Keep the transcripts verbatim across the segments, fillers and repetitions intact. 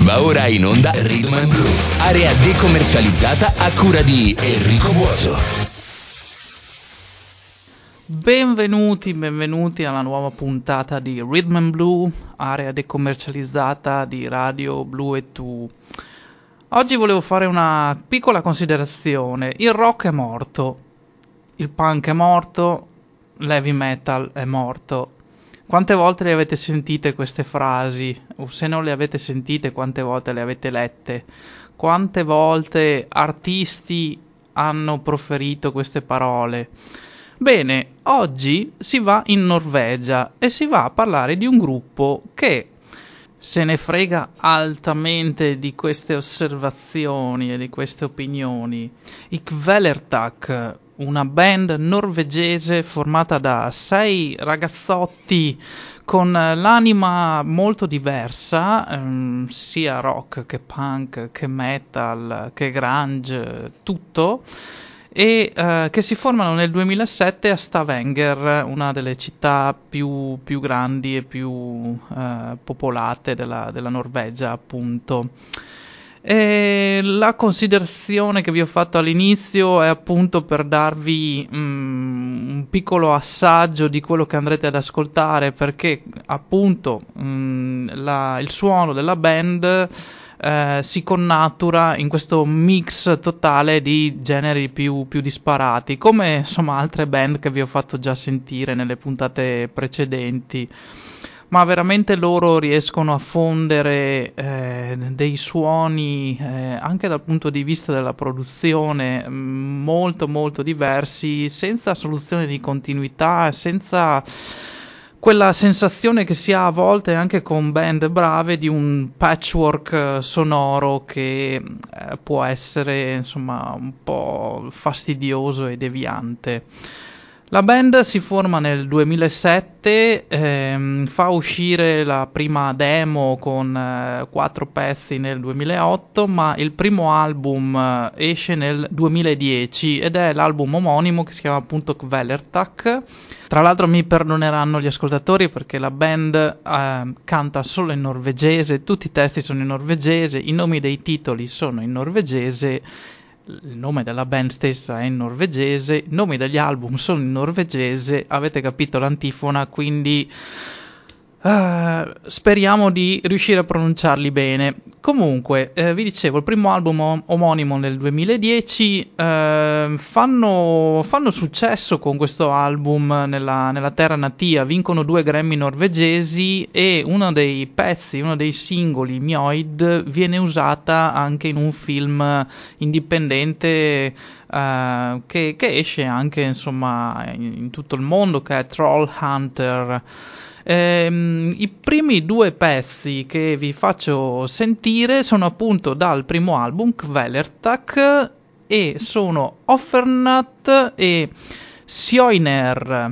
Va ora in onda Rhythm and Blue, area decommercializzata a cura di Enrico Buoso. Benvenuti, benvenuti alla nuova puntata di Rhythm and Blue, area decommercializzata di Radio Blue e Tu. Oggi volevo fare una piccola considerazione. Il rock è morto, il punk è morto, l'heavy metal è morto. Quante volte le avete sentite queste frasi? O se non le avete sentite, quante volte le avete lette? Quante volte artisti hanno proferito queste parole? Bene, oggi si va in Norvegia e si va a parlare di un gruppo che se ne frega altamente di queste osservazioni e di queste opinioni. I Kvelertak, una band norvegese formata da sei ragazzotti con l'anima molto diversa, ehm, sia rock che punk che metal che grunge, tutto, e eh, che si formano nel duemilasette a Stavanger, una delle città più, più grandi e più eh, popolate della, della Norvegia, appunto. E la considerazione che vi ho fatto all'inizio è appunto per darvi mm, un piccolo assaggio di quello che andrete ad ascoltare, perché appunto mm, la, il suono della band Eh, si connatura in questo mix totale di generi più, più disparati, come insomma altre band che vi ho fatto già sentire nelle puntate precedenti. Ma veramente loro riescono a fondere eh, dei suoni eh, anche dal punto di vista della produzione mh, molto molto diversi, senza soluzione di continuità, senza quella sensazione che si ha a volte anche con band brave di un patchwork sonoro che eh, può essere insomma un po' fastidioso e deviante. La band si forma nel duemilasette, ehm, fa uscire la prima demo con eh, quattro pezzi nel duemilaotto, ma il primo album eh, esce nel duemiladieci ed è l'album omonimo che si chiama appunto Kvelertak. Tra l'altro mi perdoneranno gli ascoltatori perché la band eh, canta solo in norvegese, tutti i testi sono in norvegese, i nomi dei titoli sono in norvegese, il nome della band stessa è in norvegese, i nomi degli album sono in norvegese, avete capito l'antifona, quindi uh, speriamo di riuscire a pronunciarli bene. Comunque, eh, vi dicevo, il primo album om- omonimo nel duemiladieci, eh, fanno, fanno successo con questo album nella, nella terra natia, vincono due Grammy norvegesi e uno dei pezzi, uno dei singoli, Mjoid, viene usata anche in un film indipendente uh, che, che esce anche insomma in, in tutto il mondo, che è Troll Hunter. Ehm, I primi due pezzi che vi faccio sentire sono appunto dal primo album Kvelertak e sono Offernat e Sjoiner.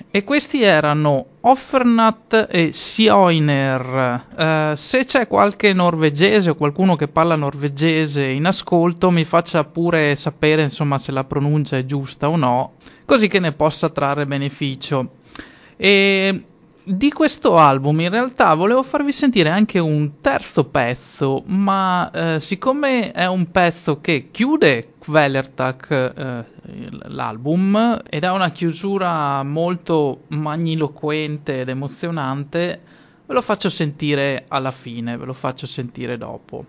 E questi erano Offernat e Sjoiner. Eh, se c'è qualche norvegese o qualcuno che parla norvegese in ascolto, mi faccia pure sapere, insomma, se la pronuncia è giusta o no, così che ne possa trarre beneficio. E di questo album in realtà volevo farvi sentire anche un terzo pezzo, ma eh, siccome è un pezzo che chiude Kvelertak, eh, l'album, ed ha una chiusura molto magniloquente ed emozionante, ve lo faccio sentire alla fine, ve lo faccio sentire dopo.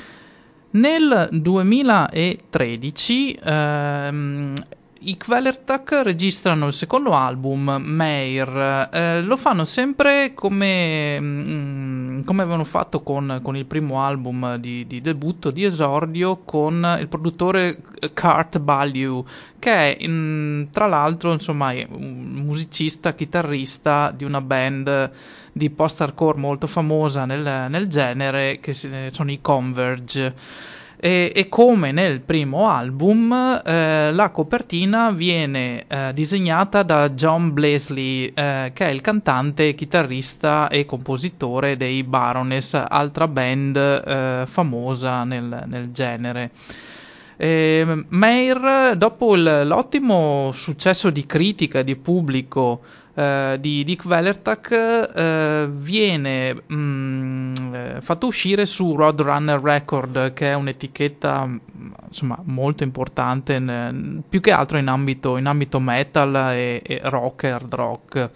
Nel duemilatredici ehm, i Kvelertak registrano il secondo album, Meir. Eh, lo fanno sempre come, mm, come avevano fatto con, con il primo album di, di debutto, di esordio, con il produttore Kurt Ballou, che è mm, tra l'altro, insomma, è un musicista, chitarrista di una band di post-hardcore molto famosa nel, nel genere, che sono i Converge. E, e come nel primo album, eh, la copertina viene eh, disegnata da John Bleasley, eh, che è il cantante, chitarrista e compositore dei Baroness, altra band eh, famosa nel, nel genere. Eh, Meir, dopo il, l'ottimo successo di critica e di pubblico eh, di Dick Kvelertak, eh, viene mh, eh, fatto uscire su Roadrunner Record, che è un'etichetta insomma molto importante, in, più che altro in ambito, in ambito metal e, e rock e hard rock.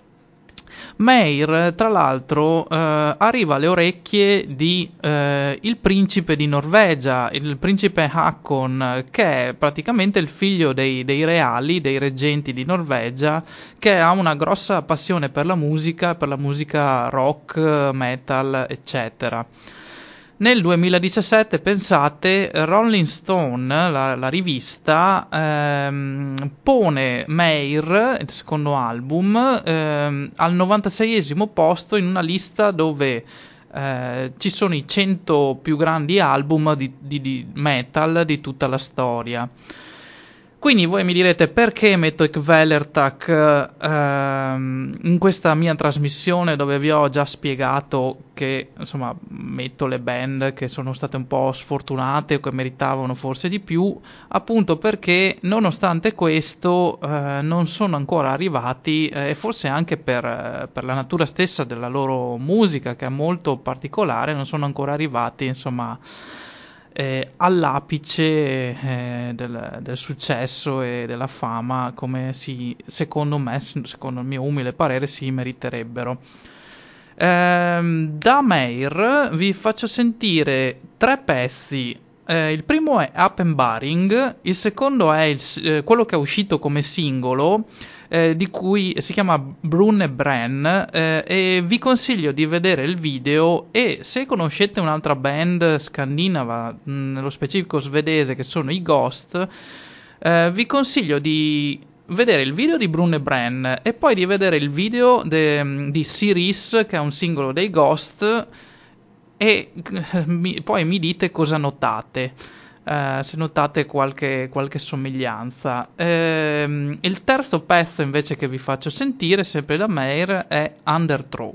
Meir, tra l'altro, eh, arriva alle orecchie di eh, il principe di Norvegia, il principe Haakon, che è praticamente il figlio dei, dei reali, dei reggenti di Norvegia, che ha una grossa passione per la musica, per la musica rock, metal, eccetera. Nel duemiladiciassette, pensate, Rolling Stone, la, la rivista, ehm, pone Meir, il secondo album, ehm, al novantaseiesimo posto in una lista dove eh, ci sono i cento più grandi album di, di, di metal di tutta la storia. Quindi voi mi direte perché metto i Kvelertak ehm, in questa mia trasmissione dove vi ho già spiegato che insomma metto le band che sono state un po' sfortunate o che meritavano forse di più, appunto perché nonostante questo eh, non sono ancora arrivati eh, e forse anche per, eh, per la natura stessa della loro musica, che è molto particolare, non sono ancora arrivati insomma Eh, all'apice eh, del, del successo e della fama come si, secondo me, secondo il mio umile parere, si meriterebbero. Ehm, da Meir vi faccio sentire tre pezzi. Eh, il primo è Up and Baring, il secondo è il, eh, quello che è uscito come singolo, eh, di cui si chiama Brune Brenn, eh, e vi consiglio di vedere il video, e se conoscete un'altra band scandinava, mh, nello specifico svedese, che sono i Ghost, eh, vi consiglio di vedere il video di Brune Brenn e poi di vedere il video de, di Siris, che è un singolo dei Ghost, e mi, poi mi dite cosa notate. Uh, se notate qualche, qualche somiglianza. Ehm, il terzo pezzo invece che vi faccio sentire, sempre da Meir, è Underthrow.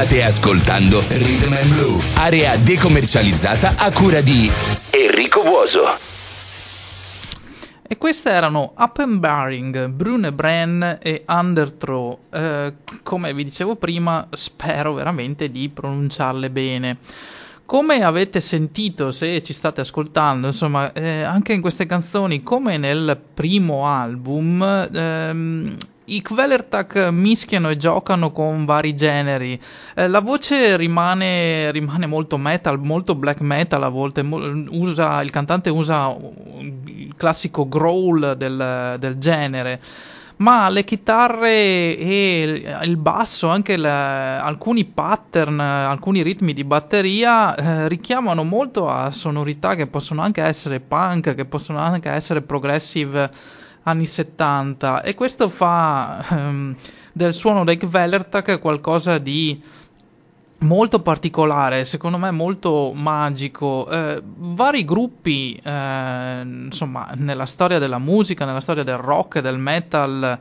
State ascoltando Rhythm and Blue, area decommercializzata a cura di Enrico Buoso. E queste erano Up and Baring, Brune Bren e Underthrow. Eh, come vi dicevo prima, spero veramente di pronunciarle bene. Come avete sentito, se ci state ascoltando, insomma, eh, anche in queste canzoni, come nel primo album, ehm, i Kvelertak mischiano e giocano con vari generi. Eh, la voce rimane, rimane molto metal, molto black metal a volte. Mo- usa, il cantante usa il classico growl del, del genere. Ma le chitarre e il basso, anche la, alcuni pattern, alcuni ritmi di batteria eh, richiamano molto a sonorità che possono anche essere punk, che possono anche essere progressive anni settanta, e questo fa ehm, del suono dei Kvelertak qualcosa di molto particolare, secondo me molto magico. Eh, vari gruppi, eh, insomma, nella storia della musica, nella storia del rock e del metal,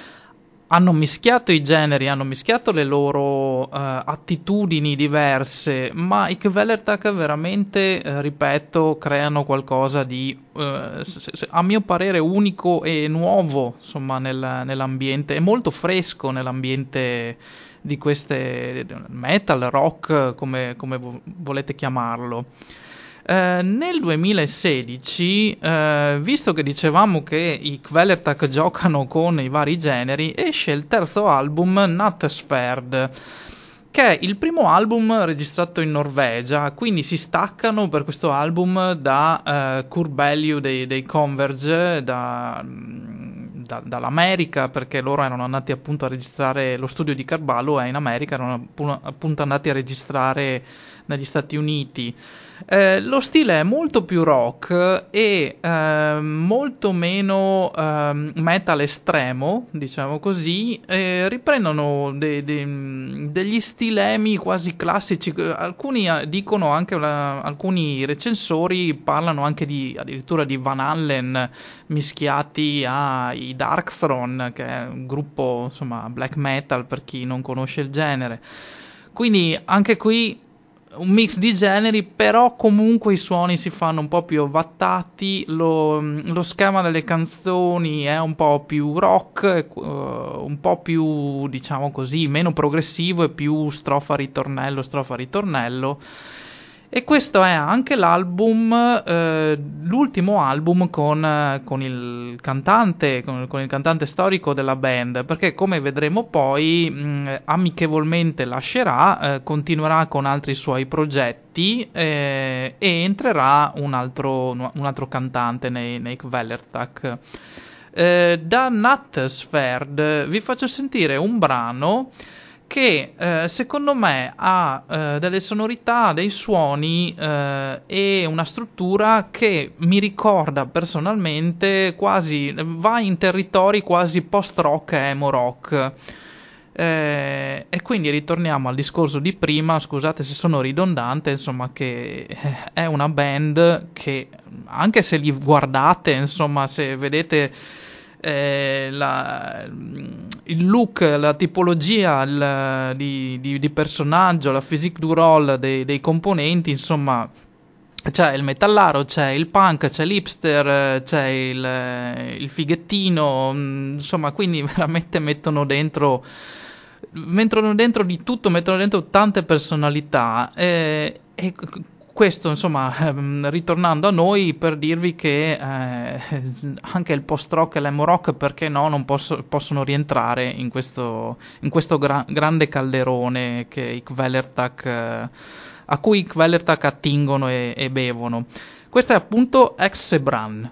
hanno mischiato i generi, hanno mischiato le loro eh, attitudini diverse, ma i Kvelertak veramente, eh, ripeto, creano qualcosa di, eh, se, se, a mio parere, unico e nuovo, insomma, nel, nell'ambiente, e molto fresco nell'ambiente di queste metal, rock, come, come volete chiamarlo. Eh, nel duemilasedici, eh, visto che dicevamo che i Kvelertak giocano con i vari generi, esce il terzo album, Nattesferd, che è il primo album registrato in Norvegia, quindi si staccano per questo album da eh, Kurt Bailu dei, dei Converge, da, da, dall'America, perché loro erano andati appunto a registrare, lo studio di Carballo è in America, erano appunto andati a registrare negli Stati Uniti. Eh, lo stile è molto più rock e eh, molto meno eh, metal estremo, diciamo così. Eh, riprendono de- de- degli stilemi quasi classici. Alcuni dicono anche, una, alcuni recensori parlano anche di, addirittura di Van Halen mischiati ai Darkthrone, che è un gruppo, insomma, black metal per chi non conosce il genere. Quindi anche qui un mix di generi, però comunque i suoni si fanno un po' più ovattati, lo, lo schema delle canzoni è un po' più rock, uh, un po' più, diciamo così, meno progressivo e più strofa ritornello, strofa ritornello. E questo è anche l'album, eh, l'ultimo album con, eh, con il cantante, con, con il cantante storico della band, perché come vedremo poi, mh, amichevolmente lascerà, eh, continuerà con altri suoi progetti eh, e entrerà un altro, un altro cantante nei, nei Kvelertak. Eh, da Nattesferd vi faccio sentire un brano che eh, secondo me ha eh, delle sonorità, dei suoni eh, e una struttura che mi ricorda personalmente quasi, va in territori quasi post-rock e emo rock. Eh, e quindi ritorniamo al discorso di prima, scusate se sono ridondante, insomma, che è una band che, anche se li guardate, insomma, se vedete eh, la, il look, la tipologia il, di, di, di personaggio, la physique du rôle dei, dei componenti, insomma, c'è il metallaro, c'è il punk, c'è l'hipster, c'è il, il fighettino, insomma, quindi veramente mettono dentro mettono dentro di tutto, mettono dentro tante personalità eh, e questo, insomma, ehm, ritornando a noi, per dirvi che eh, anche il post-rock e l'emo rock, perché no, non posso, possono rientrare in questo, in questo gra- grande calderone che i Kvelertak, eh, a cui i Kvelertak attingono e, e bevono. Questo è appunto Exebran.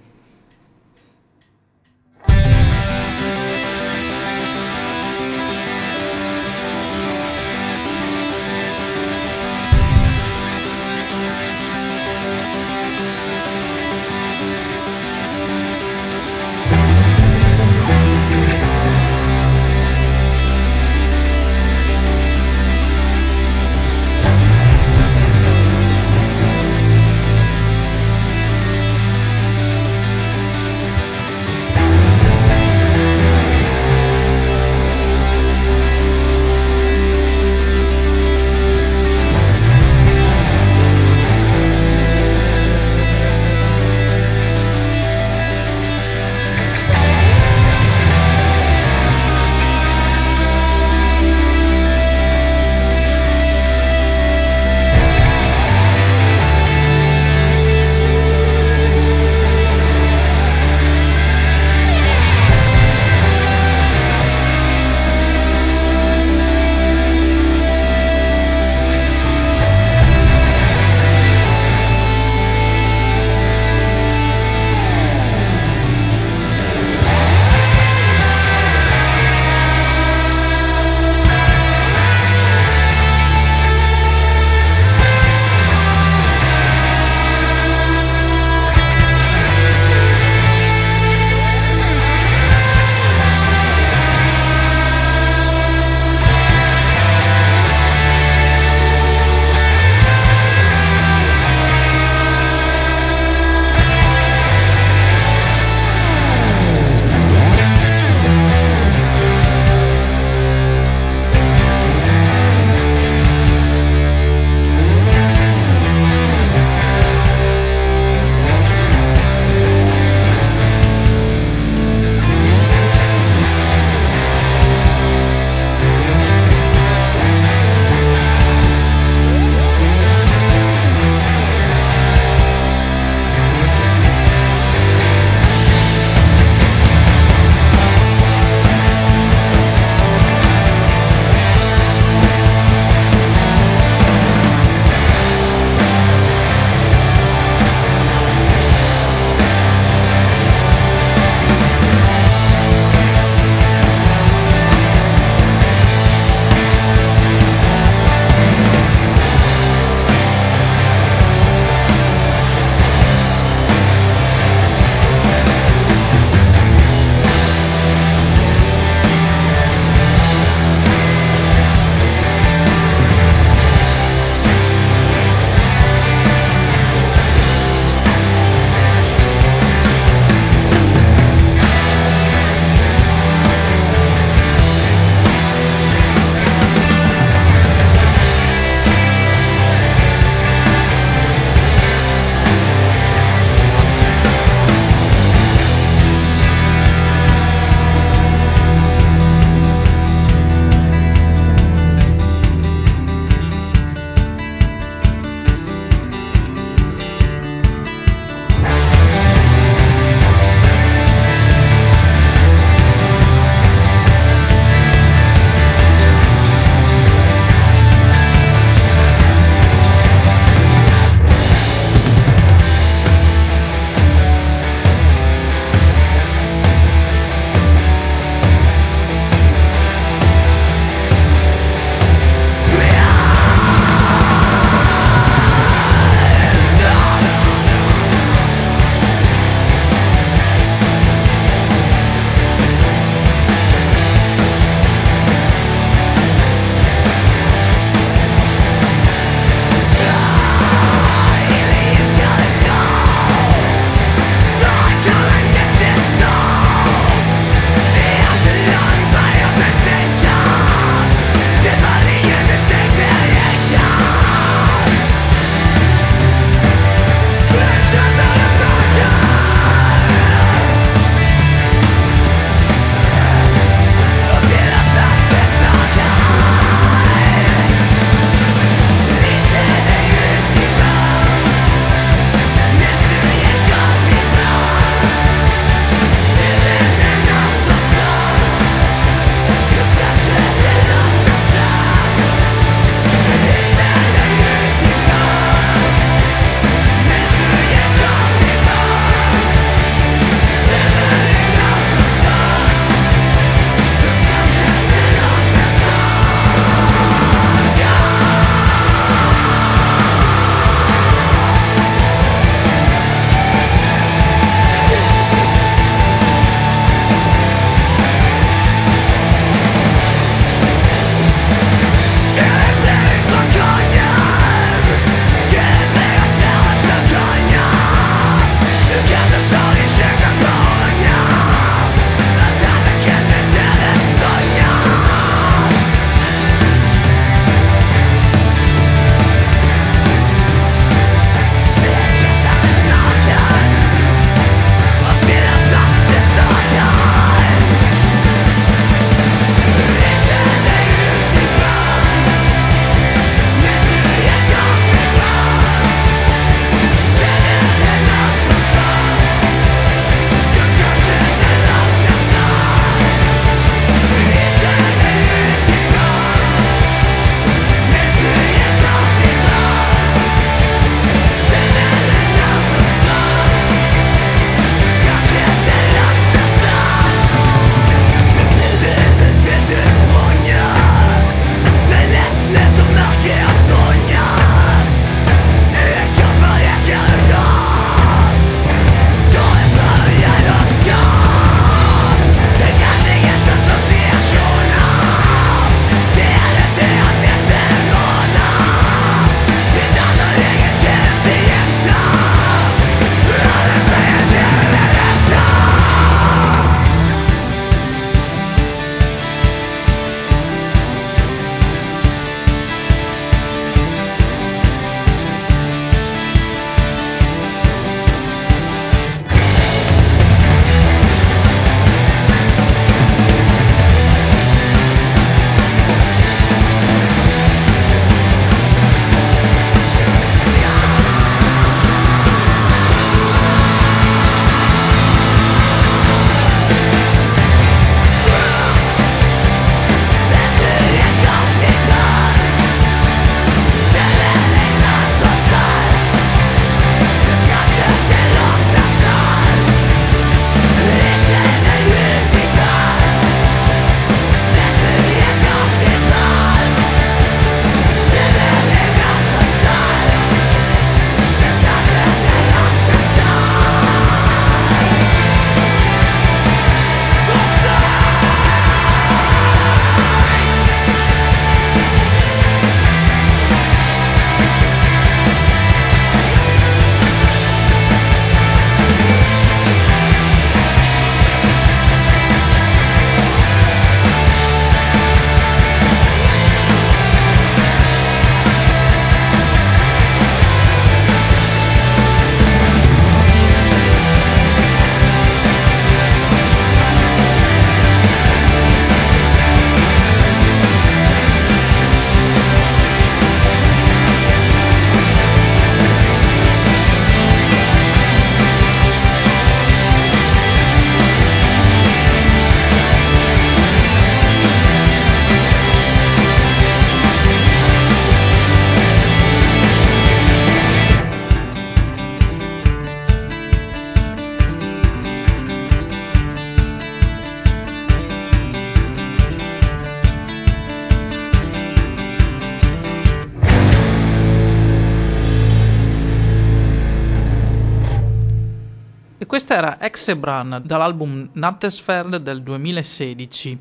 questa era Exebran dall'album Nattesfeld del duemilasedici.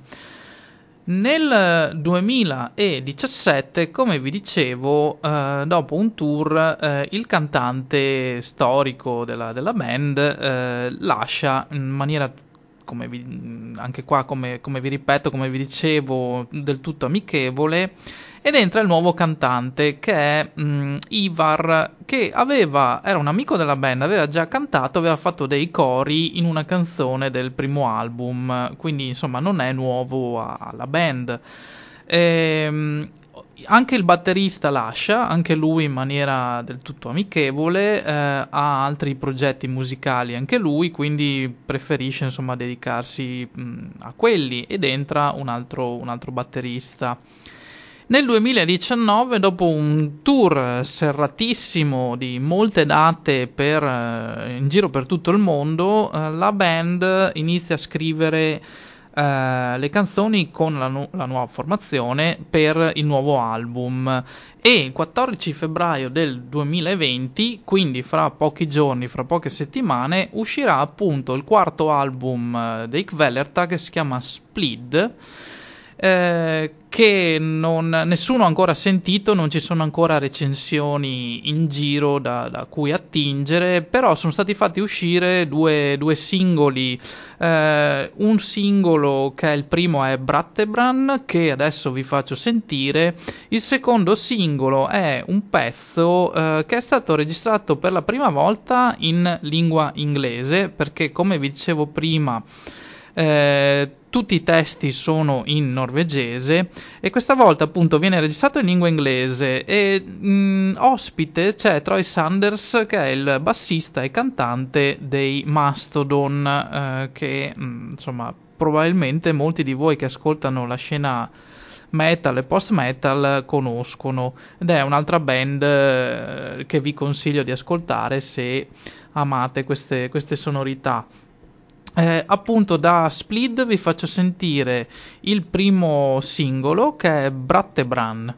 Nel duemiladiciassette, come vi dicevo, eh, dopo un tour, eh, il cantante storico della, della band eh, lascia in maniera, come vi, anche qua, come, come vi ripeto, come vi dicevo, del tutto amichevole, ed entra il nuovo cantante che è mh, Ivar, che aveva, era un amico della band, aveva già cantato, aveva fatto dei cori in una canzone del primo album, quindi insomma non è nuovo alla band. Ehm, anche il batterista lascia, anche lui in maniera del tutto amichevole, eh, ha altri progetti musicali anche lui, quindi preferisce insomma dedicarsi mh, a quelli, ed entra un altro, un altro batterista. Nel duemiladiciannove, dopo un tour serratissimo di molte date per, eh, in giro per tutto il mondo, eh, la band inizia a scrivere eh, le canzoni con la, nu- la nuova formazione per il nuovo album, e il quattordici febbraio del duemilaventi, quindi fra pochi giorni, fra poche settimane, uscirà appunto il quarto album eh, dei Kvelertak, che si chiama Split. Eh, che non, nessuno ha ancora sentito, non ci sono ancora recensioni in giro da, da cui attingere, però sono stati fatti uscire due, due singoli, eh, un singolo che è il primo è Brattebran, che adesso vi faccio sentire, il secondo singolo è un pezzo eh, che è stato registrato per la prima volta in lingua inglese, perché come vi dicevo prima Eh, tutti i testi sono in norvegese, e questa volta appunto viene registrato in lingua inglese, e mh, ospite c'è Troy Sanders, che è il bassista e cantante dei Mastodon, eh, che mh, insomma probabilmente molti di voi che ascoltano la scena metal e post metal conoscono, ed è un'altra band eh, che vi consiglio di ascoltare se amate queste, queste sonorità. Eh, appunto da Split vi faccio sentire il primo singolo, che è Brattebran.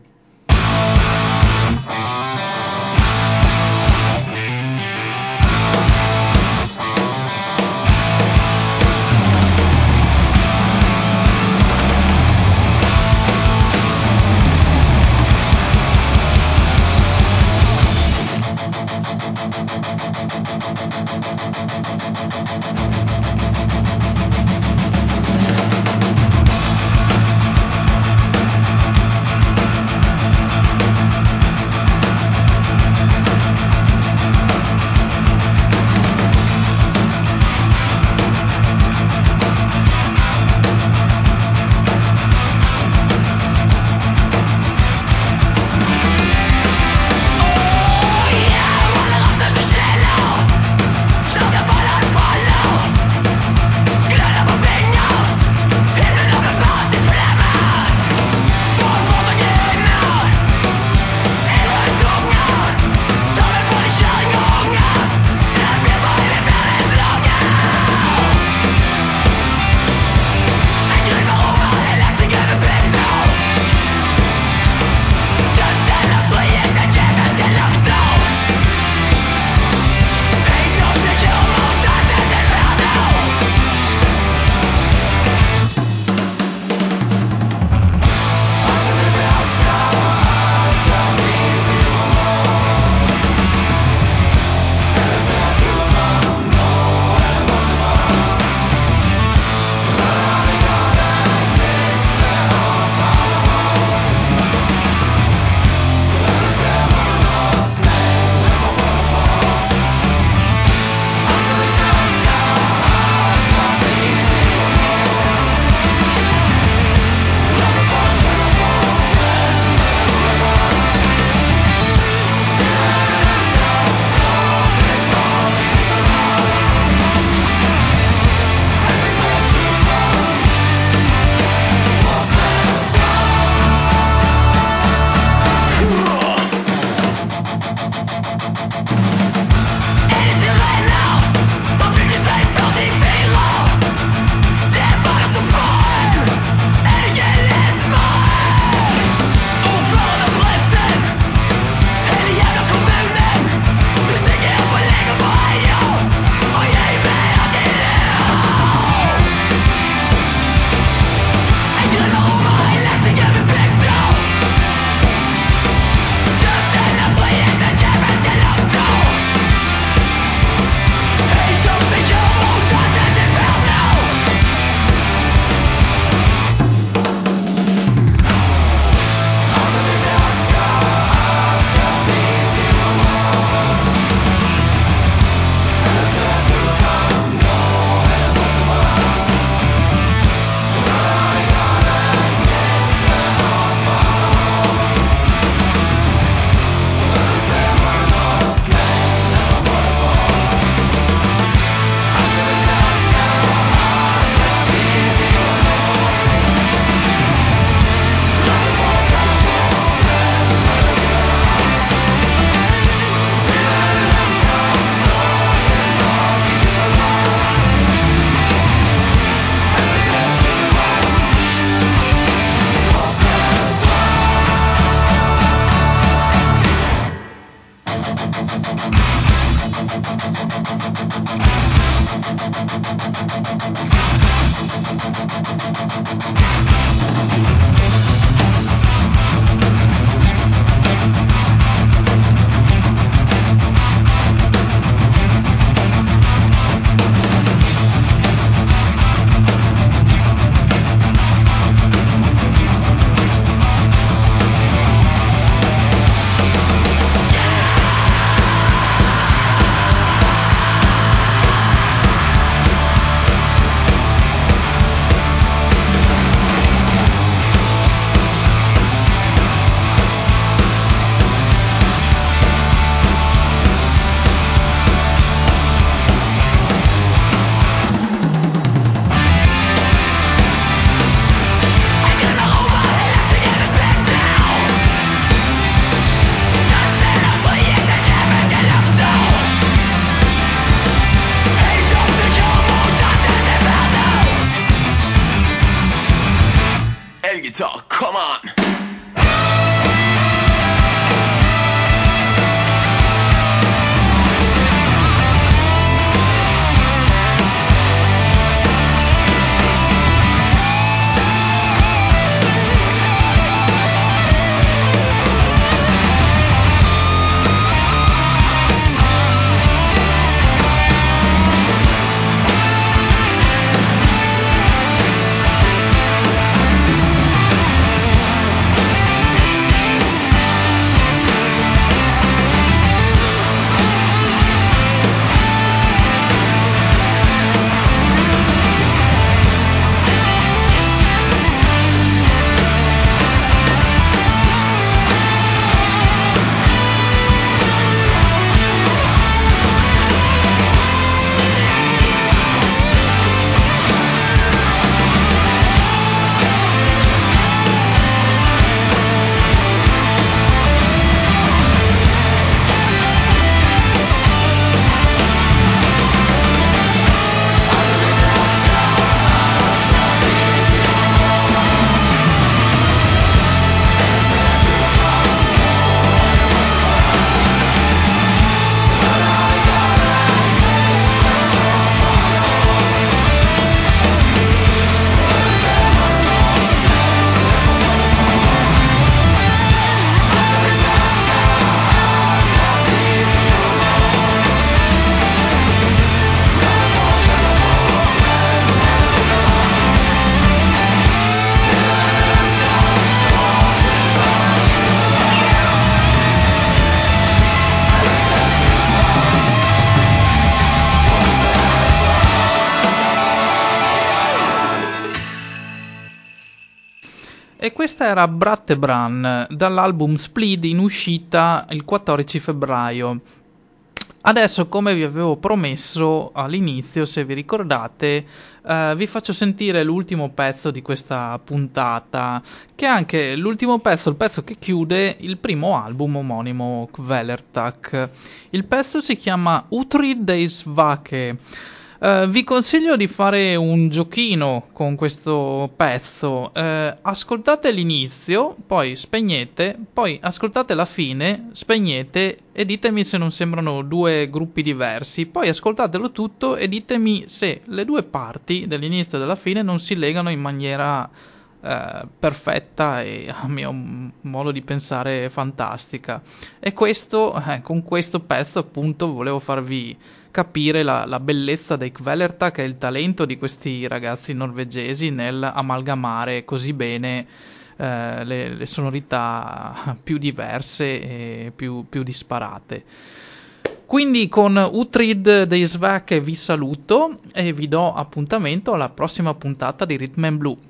e questa era Brattebran dall'album Split in uscita il quattordici febbraio. Adesso, come vi avevo promesso all'inizio, se vi ricordate, eh, vi faccio sentire l'ultimo pezzo di questa puntata, che è anche l'ultimo pezzo, il pezzo che chiude il primo album omonimo Kvelertak. Il pezzo si chiama Uhtred des Vake. Uh, vi consiglio di fare un giochino con questo pezzo. Uh, ascoltate l'inizio, poi spegnete, poi ascoltate la fine, spegnete e ditemi se non sembrano due gruppi diversi. Poi ascoltatelo tutto e ditemi se le due parti dell'inizio e della fine non si legano in maniera uh, perfetta e a mio modo di pensare fantastica. E questo, eh, con questo pezzo appunto volevo farvi capire la, la bellezza dei Kvelertak e il talento di questi ragazzi norvegesi nel amalgamare così bene eh, le, le sonorità più diverse e più, più disparate. Quindi con Uhtred des Vake vi saluto e vi do appuntamento alla prossima puntata di Rhythm and Blue.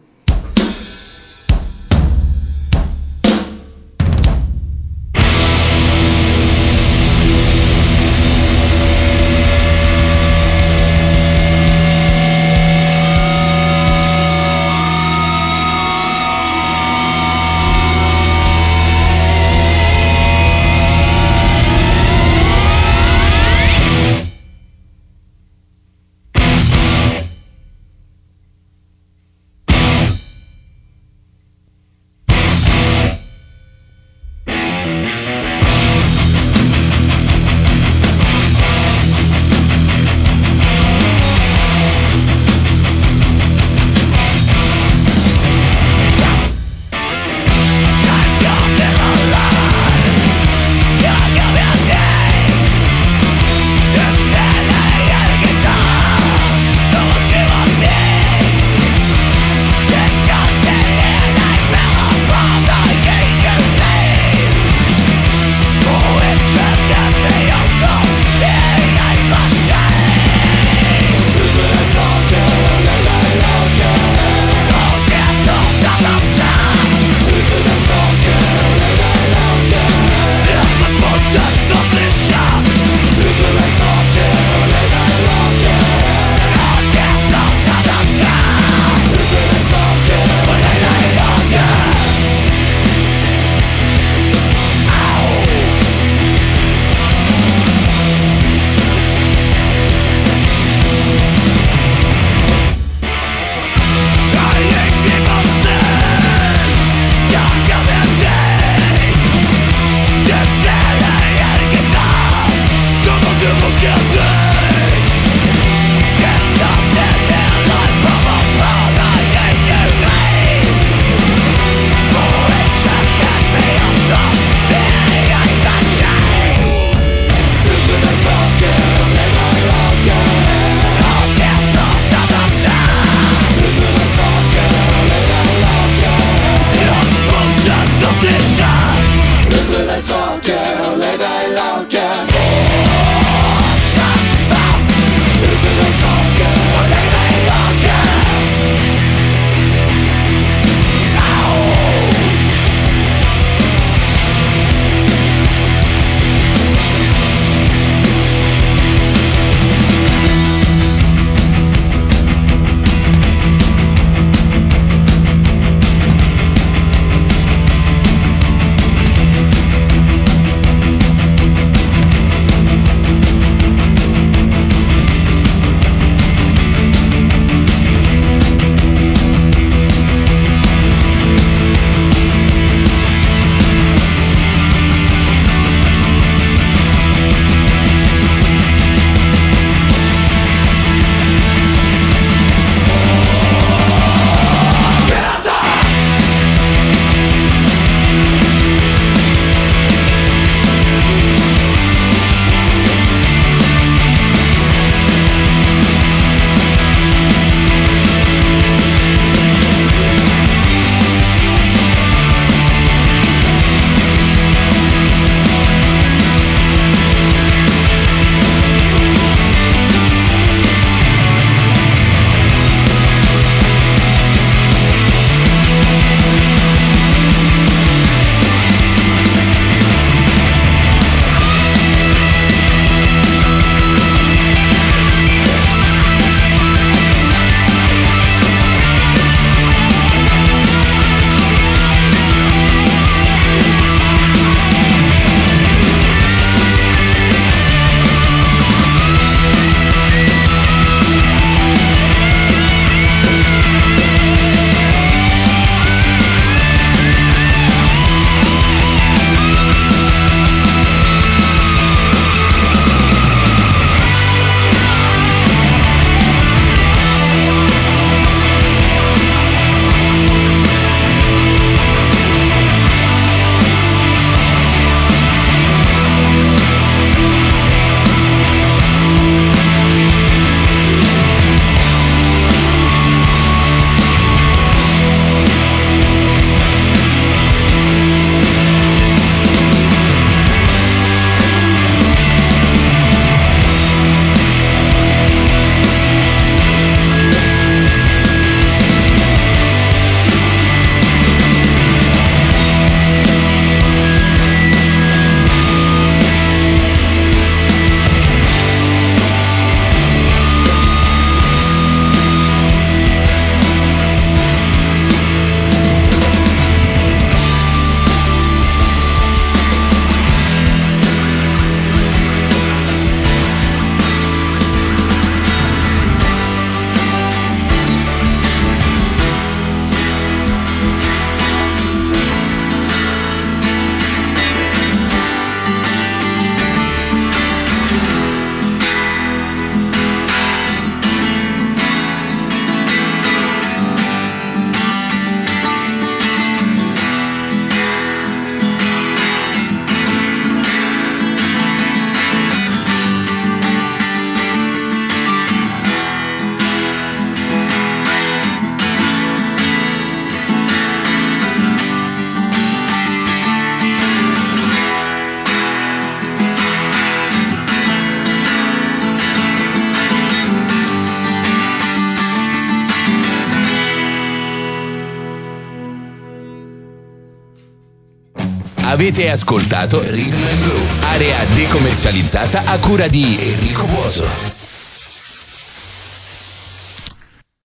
Avete ascoltato Rhythm and Blue, area decommercializzata a cura di Enrico Buoso.